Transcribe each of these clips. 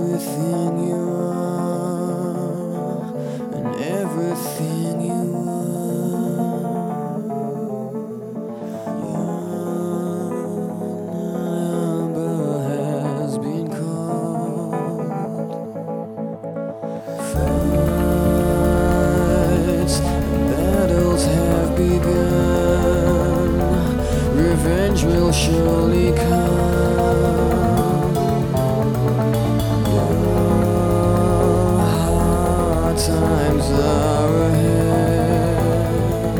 everything you are and everything you are. Your number has been called. Fights and battles have begun. Revenge will surely come. Times are ahead.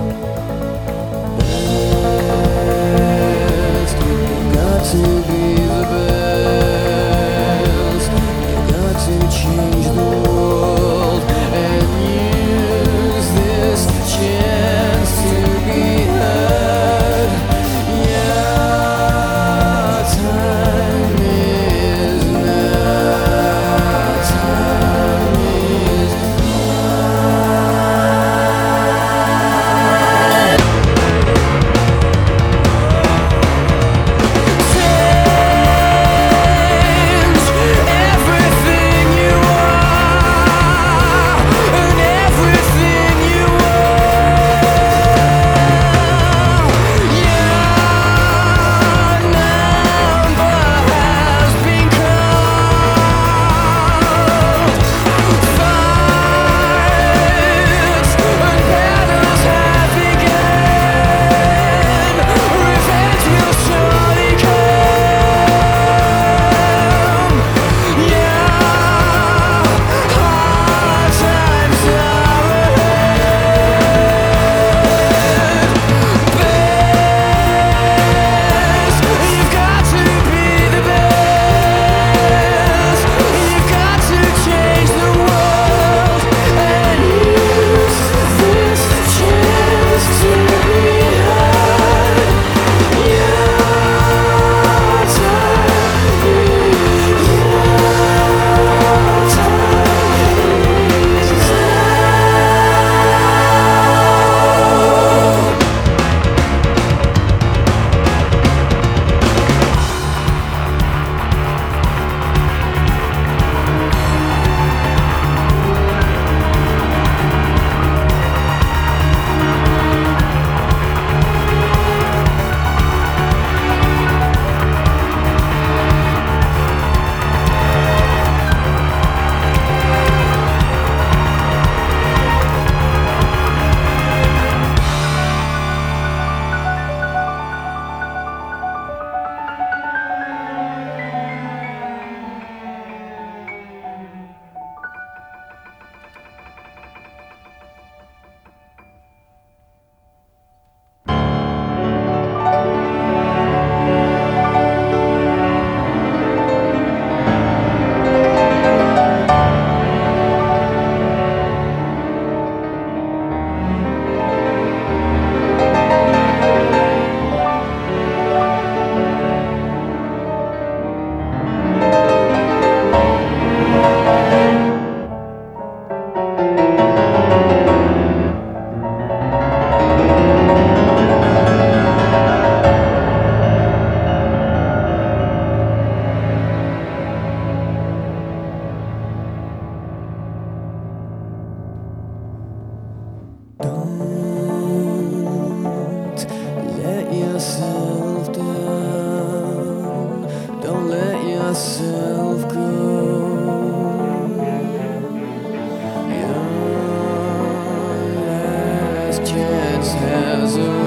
Best, you've got to be the best. You've got to change the world and use this chance to be heard. Yeah, time is now. Time is yourself down. Don't let yourself go. Your last chance has arrived.